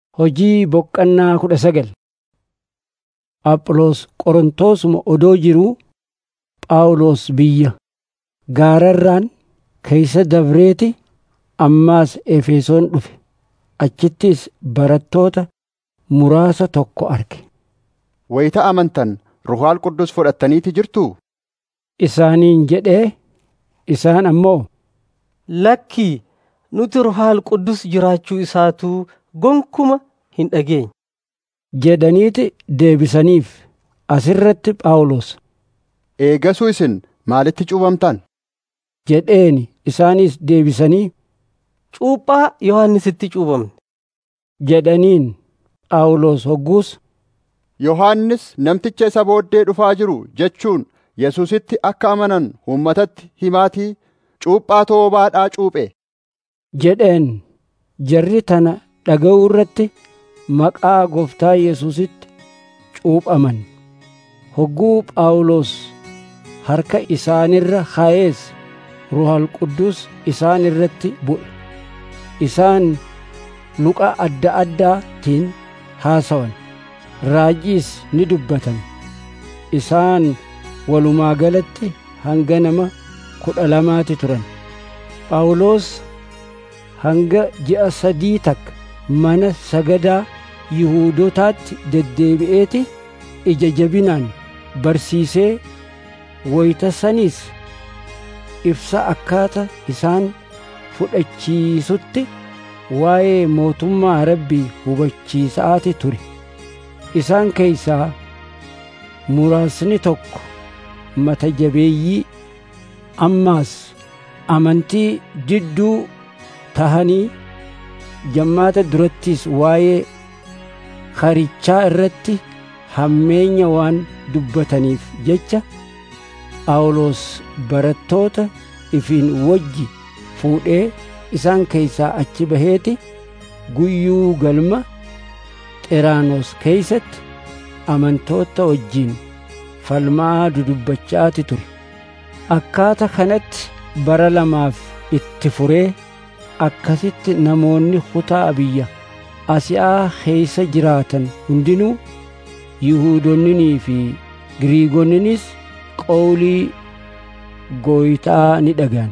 Hojii boqqannaa 19. Aphiloos Qorontosuma odoo jiruu Phaawulos biyya gaararraan keessa dabreeti ammaas Efesoon dhufe. Achittis barattoota muraasa tokko arge. Wayita amantan Ruuhaal Qudus fudhattaniiti jirtuu? Isaaniin jedhee, isaan ammoo Lakkii, nuti Ruuhaal Qudus jiraachuu isaatuu gonkuma hin dhageenye jedhaniiti deebisaniif. Asirratti Phaawulos, Eegasuu isin maalitti cuuphamtan? jedheeni. Isaanis deebisanii, Cuuphaa Yohannisitti cuuphamne jedhaniin. Phaawulos hogguus, Yohannis namticha isa booddee dhufaa jiru jechuun Yesuusitti akka amanan uummatatti himaatii cuuphaa toobaadhaa cuuphe jedheen. Jarri tana dhaga'uu irratti maqaa Gooftaa Yesuusitti cuuphaman. Hogguu Phaawulos harka isaanirra kaa'ees Ruuhaal Qudus isaan irratti bu'e. Isaan luqa adda addaatiin haasawan, raajiis ni dubbatan. Isaan walumaa galatti hanga nama 12 turan. Phaawulos hanga ji'a 3 takka mana sagadaa Yihuudootaatti deddeebi'eeti ija jabinaan barsiisee, wayita saniis ibsa akkaata isaan fudhachiisutti waa'ee mootummaa Rabbii hubachiisaati ture. Isaan keessaa muraasni tokko mata jabeeyyii, ammaas amantii didduu tahanii jammaata durattis waa'ee karichaa irratti hammeenya waan dubbataniif jecha Phaawulos barattoota ifiin wajji fuudhee isaan keessaa achi baheeti guyyuu galma Xeraanoos keessatti amantoota wajjiin falmaa dudubbachaati ture. Akkaata kanatti bara 2 itti furee akkasitti namoonni kutaa biyya Asiyaa keessa jiraatan hundinuu, Yihuudoonninii fi Giriigonninis qawlii Gooytaa ni dhaga'an.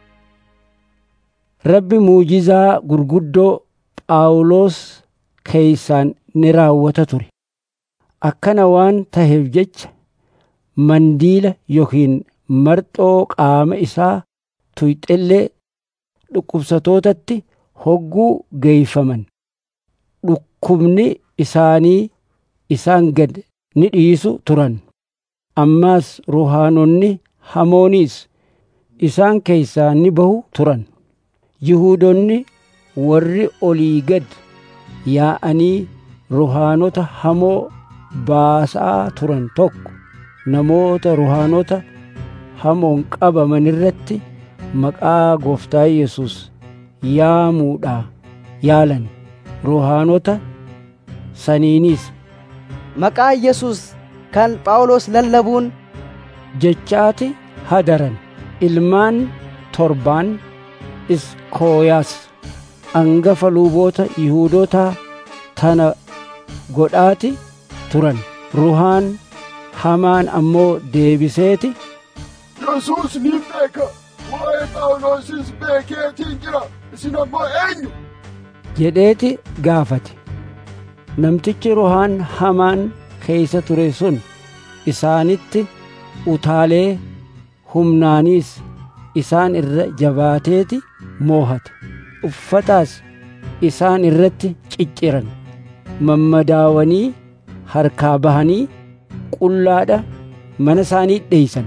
Rabbi muujizaa gurguddoo Phaawulos keessaan ni raawwata ture. Akkana waan taheef jecha mandiila yookiin marxoo qaama isaa tuyxellee dhukkubsatootatti hogguu geeyfaman, dhukkubni isaanii isaan gad ni dhiisu turan. Ammaas ruhaanonni hamooniis isaan keessaa ni bahu turan. Yihuudoonni warri olii gad yaa'anii ruhaanota hamoo baasaa turan tokko namoota ruhaanota hamoon qabaman irratti maqaa Gooftaa Yesuus yaamuudhaa yaalan. Ruhaanota saniinis maqaa Yesuus kan Phaawulos lallabuun jechaati hadaran. Ilmaan torbaan Iskooyaas angafa luboota Yihuudootaa tana godhaati turan. Ruhaan hamaan ammoo deebiseeti, Yesuus ni beeka, waa'ee Phaawulosis beekeetiin jira, isin ammoo eenyu? jedheeti gaafate. Namtichi ruhaan hamaan keessa ture sun isaanitti utaalee humnaaniis isaan irra jabaateeti moohate. Uffataas isaan irratti cicciran. Mammadaawanii harkaa bahanii qullaadha mana isaanii dheeysan.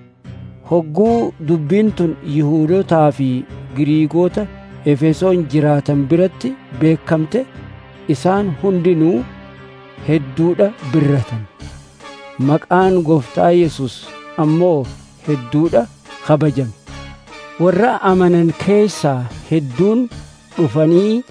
Hogguu dubbiin tun Yihuudotaa fi Giriigota Efesoon jiraatan biratti beekamte, isaan hundinuu hedduudha birratan. Maqaan Gooftaa Yesuus ammoo hedduudha kabajame. Warra amanan keessaa hedduun dhufanii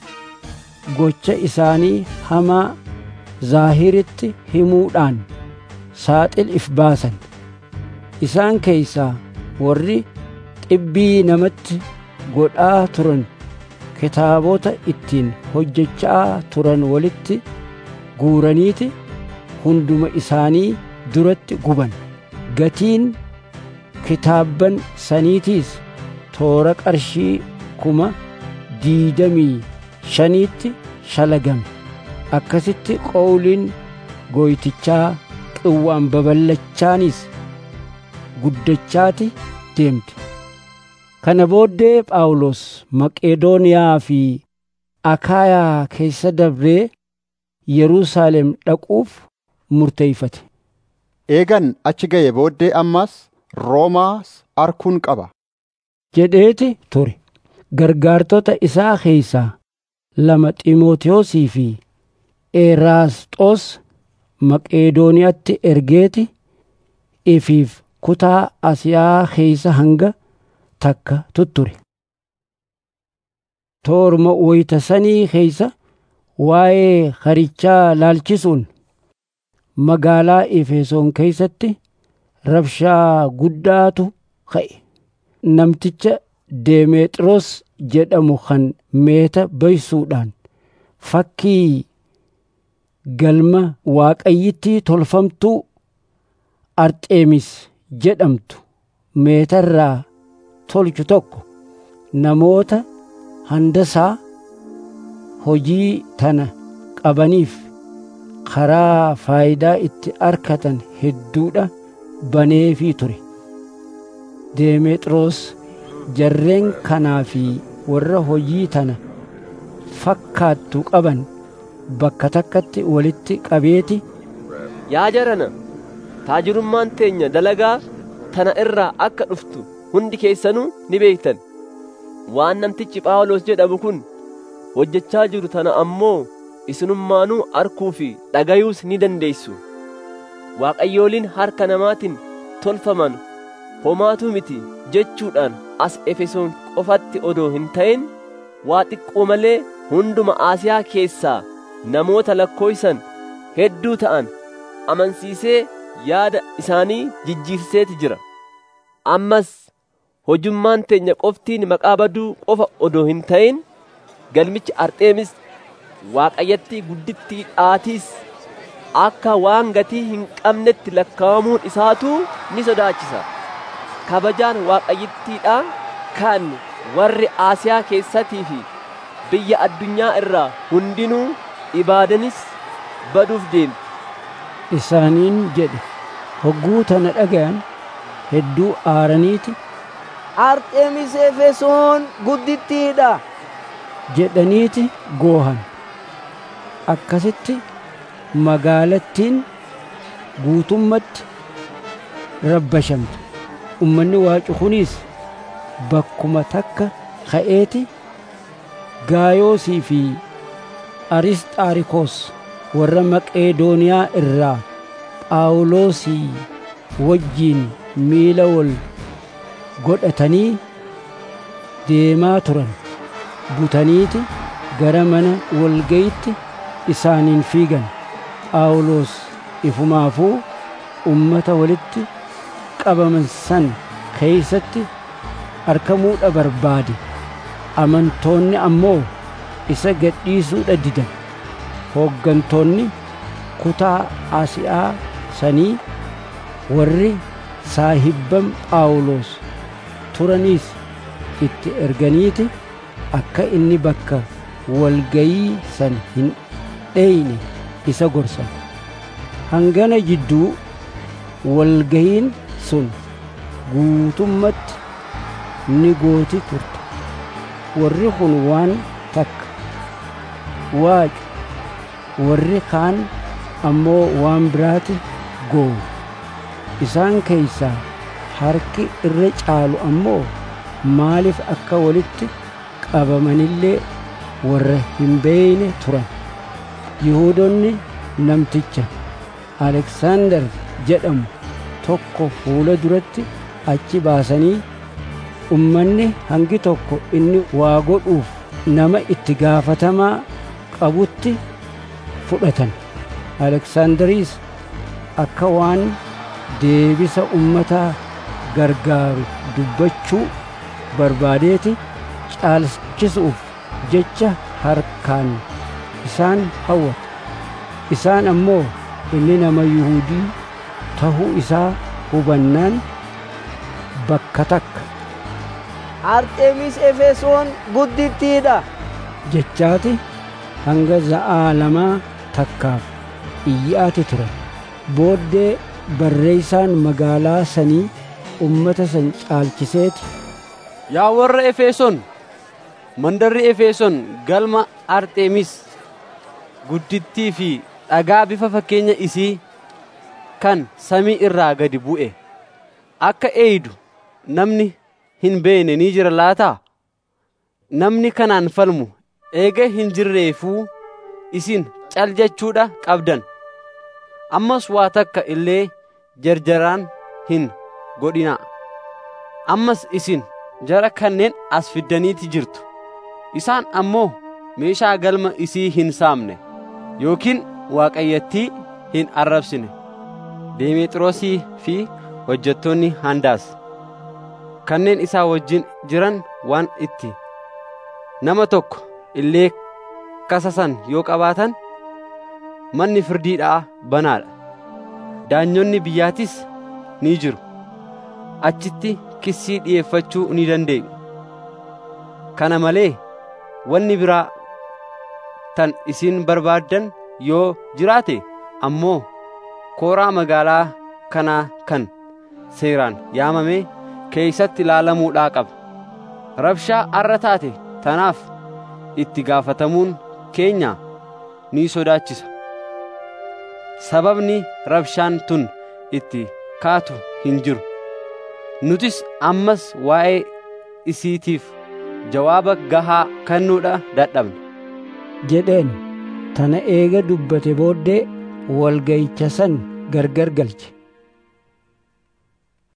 gocha isaanii hamaa zaahiritti himuudhaan saaxil if baasan. Isaan keessaa warri xibbii namatti godhaa turan kitaabota ittiin hojjechaa turan walitti guuraniiti hunduma isaanii duratti guban. Gatiin kitaabban saniitiis toora qarshii 25,000tti shalagame. Akkasitti qawliin gooytichaa qawwaan babal'achaanis guddachaati deemte. Kana booddee Phaawulos Maqeedooniyaa fi Akaayaa keessa dabree Yerusaalem dhaquuf murteeffate. Eegan achi ga'e booddee ammas Roomaas arkuun qaba jedheeti ture. Gargaartota isaa keessaa 2 Xiimotewosii fi Eraasxoos Maqeedooniyaatti ergeeti ifiif kutaa Asiyaa keessa hanga takka tutture. Toorma wayita sanii keessa waa'ee harichaa laalchisuun magaalaa Efesoon keessatti rabshaa guddaatu ka'e. Namticha Demeexiroos jedhamu kan meeta baysuudhaan fakkii galma waaqayyittii tolfamtuu Arxeemis jedhamtu meetarraa tolchu tokko namoota handasaa hojii tana qabaniif karaa faayidaa itti argatan hedduudha baneefii ture. Demeexiroos jarreen kanaa fi warra hojii tana fakkaattu qaban bakka takkatti walitti qabeeti, Yaa jarana, taajirummaan teenya dalagaa tana irraa akka dhuftu hundi keessanuu ni beektan. Waan namtichi Phaawulos jedhamu kun hojjechaa jiru tana ammoo isinummaanuu arkuu fi dhagayuus ni dandeessu. Waaqayyooliin harka namaatiin tolfaman homaatu miti jechuudhaan as Efesoon qofatti odoo hin ta'in waa xiqqoo malee hunduma Asiyaa keessaa namoota lakkoofsan hedduu ta'an amansiisee yaada isaanii jijjiirseeti jira. Ammas hojummaan teenya qoftiin maqaa baduu qofa odoo hin ta'in galmichi Arxeemis waaqayyattii guddittiidhaatiis akka waan gatii hin qabnetti lakkaawamuun isaatu ni sodaachisa. Kabajaan waaqayyittiidhaa kan warri Asiyaa keessatii fi biyya addunyaa irraa hundinuu ibaadanis baduuf deemti isaaniin jedhe. Hogguu tana dhagayan hedduu aaraniiti, Arxeemis Efesoon guddittiidha jedhaniiti goohan. Akkasitti magaalattiin guutummatti rabbashamte. Ummanni waacukunis bakkuma takka ka'eeti Gaayoosii fi Arisxaarikoos warra Maqeedooniyaa irraa Phaawulosii wajjiin miila wal godhatanii deemaa turan butaniiti gara mana walgayitti isaaniin fiigan. Phaawulos ifumaafuu ummata walitti qabaman san keessatti argamuudha barbaade. Amantoonni ammoo isa gadhiisuudha didan. Hooggantoonni kutaa Asiyaa sanii warri saahibban Phaawulos turaniis itti erganiiti akka inni bakka walgayii san hin dheyne isa gorsan. Hangana jidduu walgayiin sun guutummatti ni gooti turte. Warri kun waan takka waacu, warri kaan ammoo waan biraati goowu. Isaan keessaa harki irra caalu ammoo maaliif akka walitti qabamanillee warra hin beeyne turan. Yihuudoonni namticha Aleksaandar jedhamu tokko fuula duratti achi baasanii ummanni hangi tokko inni waa godhuuf nama itti gaafatamaa qabutti fudhatan. Aleksaandariis akka waan deebisa ummataa gargaaru dubbachuu barbaadeeti caalchisuuf jecha harkaan isaan hawwata. Isaan ammoo inni nama Yihuudii tahuu isaa hubannaan bakka takka Arxemis Efesoon guddittiidha jechaati hanga za'aa lamaa takkaaf iyyaati ture. Booddee barreessaan magaalaa sanii ummata san caalchiseeti, yaa warra Efesoon, mandarri Efesoon galma Arxemis guddittii fi dhagaa bifa fakkeenya isii kan samii irraa gadi bu'e akka eeydu namni hin beene ni jira laataa? Namni kanaan falmu eega hin jirreefuu isin cal jechuudha qabdan. Ammas waa takka illee jarjaraan hin godhinaa. Ammas isin jara kanneen as fiddaniiti jirtu. Isaan ammoo meeshaa galma isii hin saamne yookiin waaqayyattii hin arrabsine. Demeexiroosii fi hojjettoonni handaas kanneen isaa wajjin jiran waan itti nama tokko illee kasasan yoo qabaatan manni firdiidhaa banaadha. Daanyonni biyyaatis ni jiru. Achitti kissii dhi'eeffachuu ni dandeeyu. Kana malee wanni biraa tan isin barbaaddan yoo jiraate ammoo kooraa magaalaa kanaa kan seeraan yaamame keeysatti ilaalamuudhaa qaba. Rabshaa arra taate tanaaf itti gaafatamuun keenya ni sodaachisa. Sababni rabshaan tun itti kaatu hin jiru. Nutis ammas waa'ee isiitiif jawaaba gahaa kennuudha dadhabne jedheen. Tana eega dubbate booddee walgayicha san gargar galche.